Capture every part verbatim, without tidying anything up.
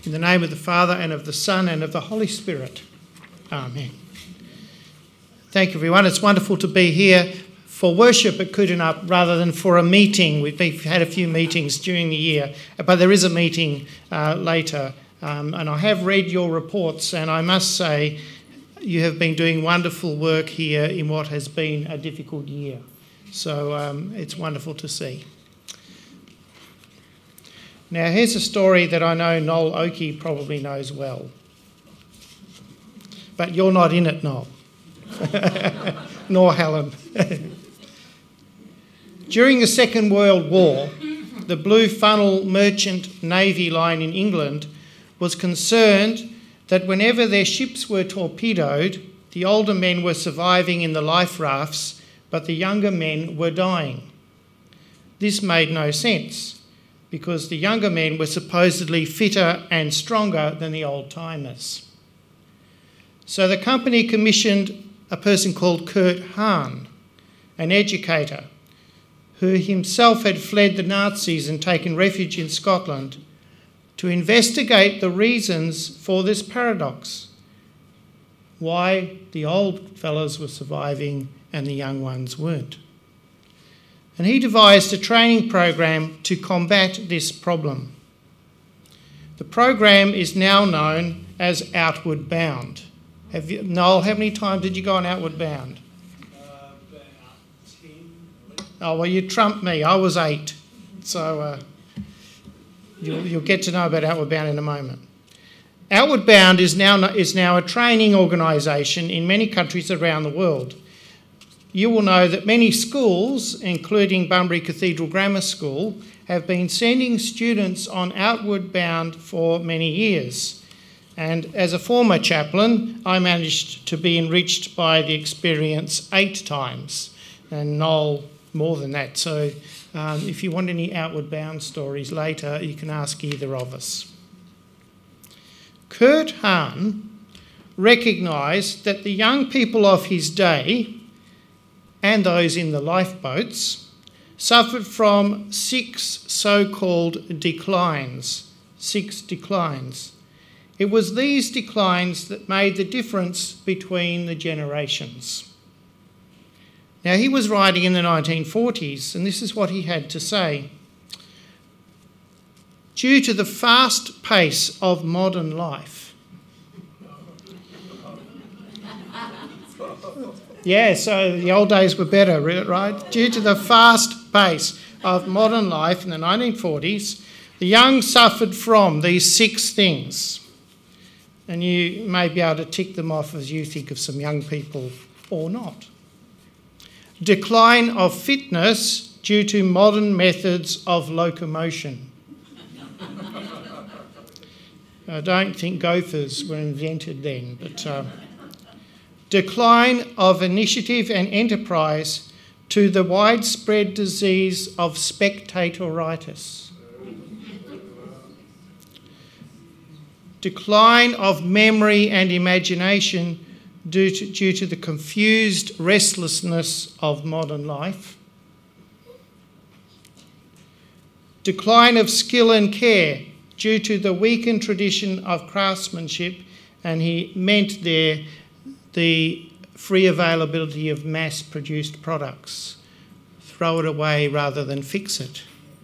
In the name of the Father, and of the Son, and of the Holy Spirit. Amen. Thank you, everyone. It's wonderful to be here for worship at Koodanup rather than for a meeting. We've had a few meetings during the year, but there is a meeting uh, later. Um, and I have read your reports, and I must say you have been doing wonderful work here in what has been a difficult year. So um, it's wonderful to see. Now, here's a story that I know Noel Oakey probably knows well. But you're not in it, Noel. Nor Helen. During the Second World War, the Blue Funnel Merchant Navy Line in England was concerned that whenever their ships were torpedoed, the older men were surviving in the life rafts, but the younger men were dying. This made no sense, because the younger men were supposedly fitter and stronger than the old-timers. So the company commissioned a person called Kurt Hahn, an educator, who himself had fled the Nazis and taken refuge in Scotland, to investigate the reasons for this paradox, why the old fellas were surviving and the young ones weren't. And he devised a training program to combat this problem. The program is now known as Outward Bound. Have you, Noel, how many times did you go on Outward Bound? Uh, about ten. Oh, well, you trumped me. I was eight. So uh, you'll, you'll get to know about Outward Bound in a moment. Outward Bound is now, is now a training organisation in many countries around the world. You will know that many schools, including Bunbury Cathedral Grammar School, have been sending students on Outward Bound for many years. And as a former chaplain, I managed to be enriched by the experience eight times, and Noel more than that. So um, if you want any Outward Bound stories later, you can ask either of us. Kurt Hahn recognised that the young people of his day and those in the lifeboats suffered from six so-called declines, six declines. It was these declines that made the difference between the generations. Now, he was writing in the nineteen forties, and this is what he had to say. Due to the fast pace of modern life, yeah, so the old days were better, right? Due to the fast pace of modern life in the nineteen forties, the young suffered from these six things. And you may be able to tick them off as you think of some young people or not. Decline of fitness due to modern methods of locomotion. I don't think gophers were invented then, but... Uh, decline of initiative and enterprise to the widespread disease of spectatoritis. Decline of memory and imagination due to, due to the confused restlessness of modern life. Decline of skill and care due to the weakened tradition of craftsmanship, and he meant there the free availability of mass-produced products. Throw it away rather than fix it.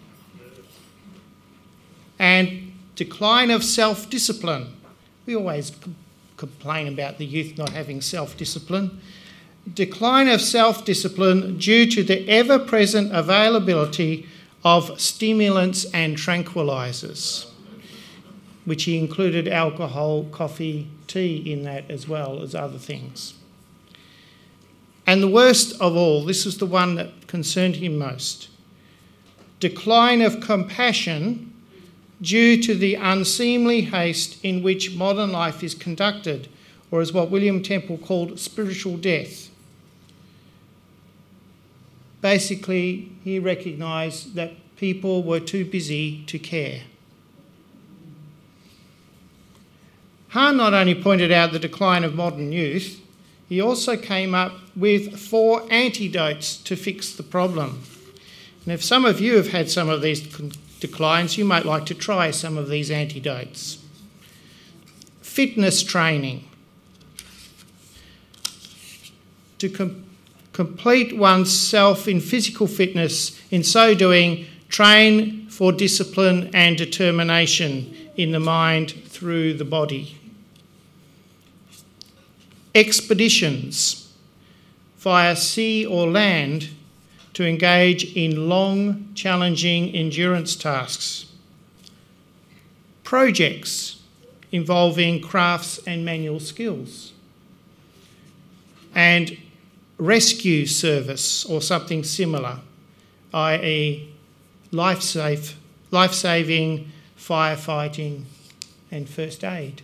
And decline of self-discipline. We always com- complain about the youth not having self-discipline. Decline of self-discipline due to the ever-present availability of stimulants and tranquilizers, which he included alcohol, coffee, tea in that as well as other things. And the worst of all, this was the one that concerned him most, decline of compassion due to the unseemly haste in which modern life is conducted, or as what William Temple called spiritual death. Basically, he recognised that people were too busy to care. Hahn not only pointed out the decline of modern youth, he also came up with four antidotes to fix the problem. And if some of you have had some of these declines, you might like to try some of these antidotes. fitness training. To com- complete oneself in physical fitness, in so doing, train for discipline and determination in the mind through the body. Expeditions via sea or land to engage in long, challenging endurance tasks. Projects involving crafts and manual skills. And rescue service or something similar, that is life-safe, life-saving, firefighting and first aid.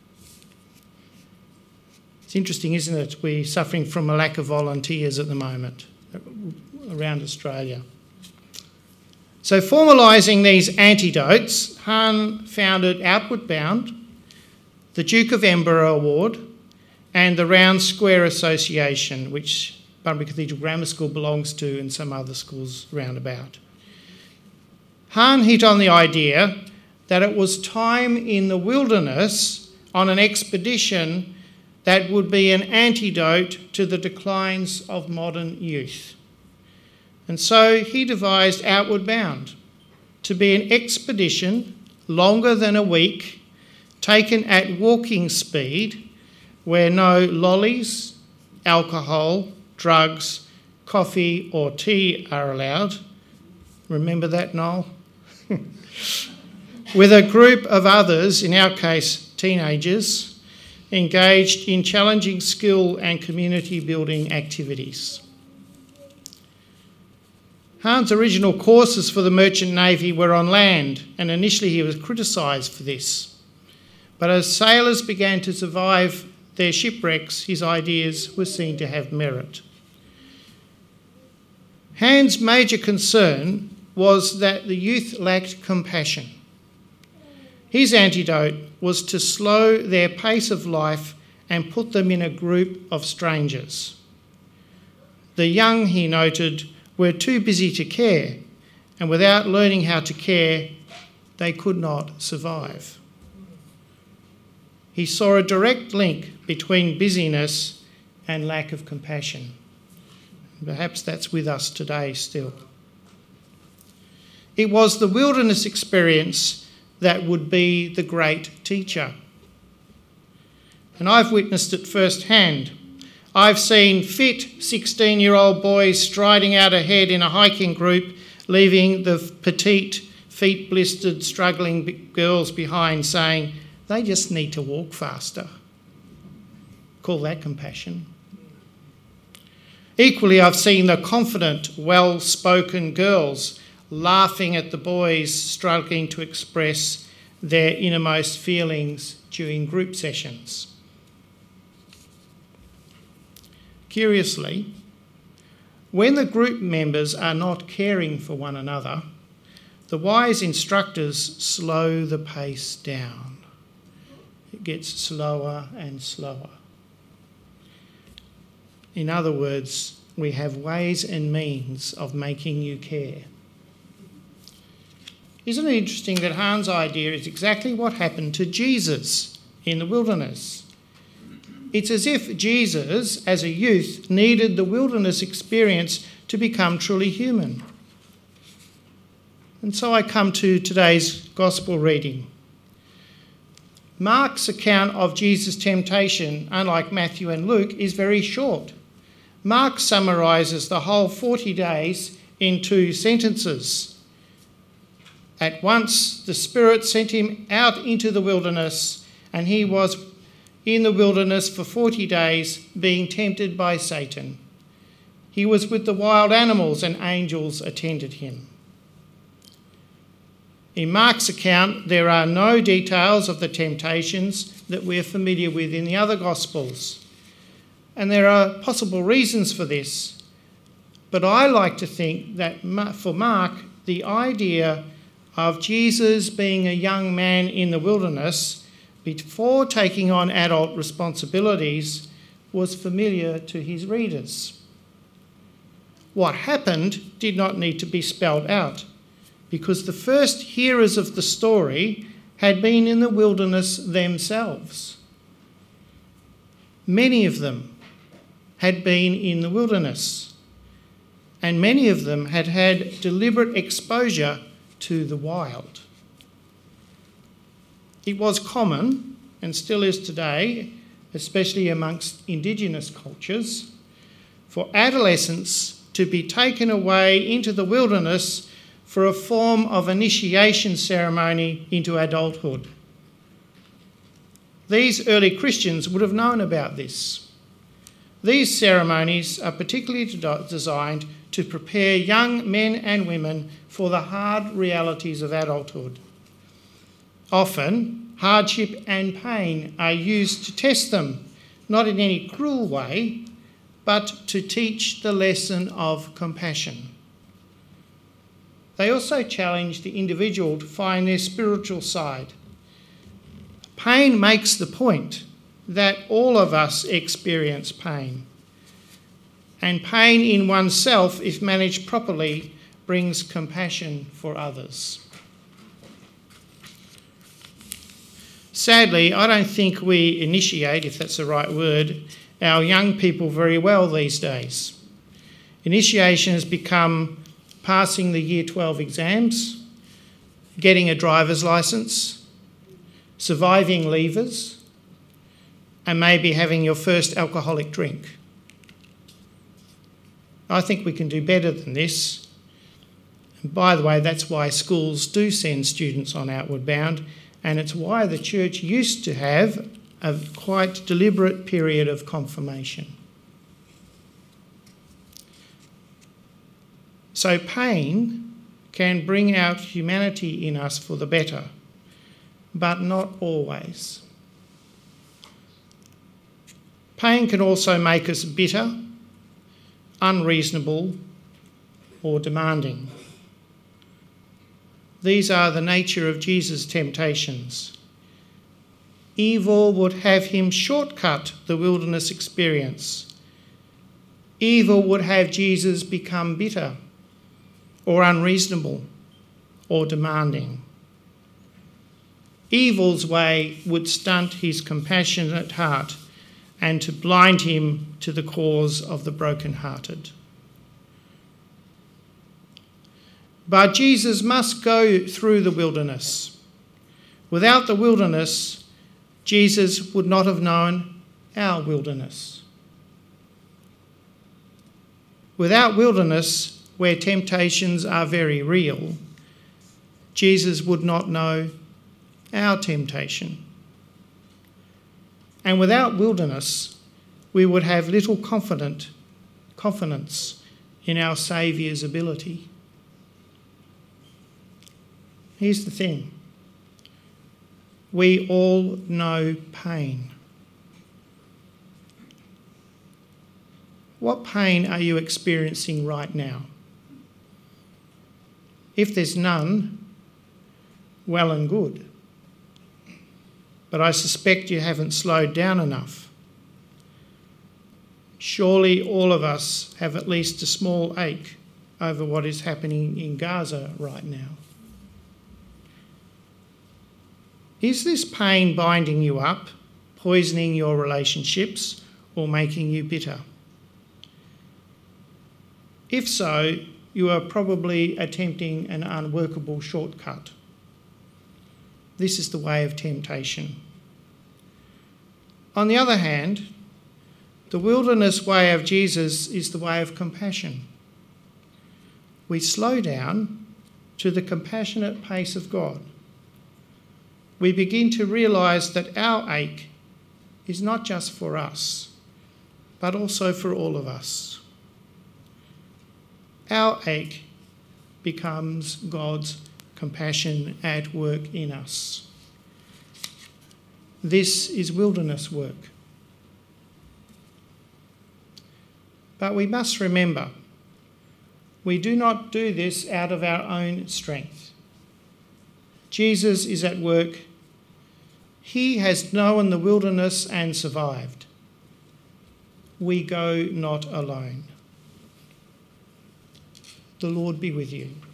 It's interesting, isn't it? We're suffering from a lack of volunteers at the moment around Australia. So formalising these antidotes, Hahn founded Outward Bound, the Duke of Edinburgh Award and the Round Square Association, which Bunbury Cathedral Grammar School belongs to and some other schools round about. Hahn hit on the idea that it was time in the wilderness on an expedition that would be an antidote to the declines of modern youth. And so he devised Outward Bound to be an expedition longer than a week, taken at walking speed, where no lollies, alcohol, drugs, coffee or tea are allowed. Remember that, Noel? With a group of others, in our case teenagers, engaged in challenging skill and community building activities. Hahn's original courses for the Merchant Navy were on land, and initially he was criticised for this. But as sailors began to survive their shipwrecks, his ideas were seen to have merit. Hahn's major concern was that the youth lacked compassion. His antidote was to slow their pace of life and put them in a group of strangers. The young, he noted, were too busy to care, and without learning how to care, they could not survive. He saw a direct link between busyness and lack of compassion. Perhaps that's with us today still. It was the wilderness experience that would be the great teacher. And I've witnessed it firsthand. I've seen fit sixteen-year-old boys striding out ahead in a hiking group, leaving the petite, feet-blistered, struggling girls behind, saying, they just need to walk faster. Call that compassion. Equally, I've seen the confident, well-spoken girls laughing at the boys struggling to express their innermost feelings during group sessions. Curiously, when the group members are not caring for one another, the wise instructors slow the pace down. It gets slower and slower. In other words, we have ways and means of making you care. Isn't it interesting that Hahn's idea is exactly what happened to Jesus in the wilderness? It's as if Jesus, as a youth, needed the wilderness experience to become truly human. And so I come to today's Gospel reading. Mark's account of Jesus' temptation, unlike Matthew and Luke, is very short. Mark summarises the whole forty days in two sentences. At once the Spirit sent him out into the wilderness, and he was in the wilderness for forty days, being tempted by Satan. He was with the wild animals, and angels attended him. In Mark's account, there are no details of the temptations that we're familiar with in the other Gospels. And there are possible reasons for this. But I like to think that for Mark, the idea of Jesus being a young man in the wilderness before taking on adult responsibilities was familiar to his readers. What happened did not need to be spelled out, because the first hearers of the story had been in the wilderness themselves. Many of them had been in the wilderness, and many of them had had deliberate exposure to the wild. It was common, and still is today, especially amongst Indigenous cultures, for adolescents to be taken away into the wilderness for a form of initiation ceremony into adulthood. These early Christians would have known about this. These ceremonies are particularly designed to prepare young men and women for the hard realities of adulthood. Often, hardship and pain are used to test them, not in any cruel way, but to teach the lesson of compassion. They also challenge the individual to find their spiritual side. Pain makes the point that all of us experience pain. And pain in oneself, if managed properly, brings compassion for others. Sadly, I don't think we initiate, if that's the right word, our young people very well these days. Initiation has become passing the Year twelve exams, getting a driver's licence, surviving leavers, and maybe having your first alcoholic drink. I think we can do better than this. And by the way, that's why schools do send students on Outward Bound, and it's why the church used to have a quite deliberate period of confirmation. So pain can bring out humanity in us for the better, but not always. Pain can also make us bitter, unreasonable, or demanding. These are the nature of Jesus' temptations. Evil would have him shortcut the wilderness experience. Evil would have Jesus become bitter, or unreasonable, or demanding. Evil's way would stunt his compassionate heart and to blind him to the cause of the brokenhearted. But Jesus must go through the wilderness. Without the wilderness, Jesus would not have known our wilderness. Without wilderness, where temptations are very real, Jesus would not know our temptation. And without wilderness, we would have little confident confidence in our Saviour's ability. Here's the thing. We all know pain. What pain are you experiencing right now? If there's none, well and good. But I suspect you haven't slowed down enough. Surely all of us have at least a small ache over what is happening in Gaza right now. Is this pain binding you up, poisoning your relationships, or making you bitter? If so, you are probably attempting an unworkable shortcut. This is the way of temptation. On the other hand, the wilderness way of Jesus is the way of compassion. We slow down to the compassionate pace of God. We begin to realise that our ache is not just for us, but also for all of us. Our ache becomes God's compassion at work in us. This is wilderness work. But we must remember, we do not do this out of our own strength. Jesus is at work. He has known the wilderness and survived. We go not alone. The Lord be with you.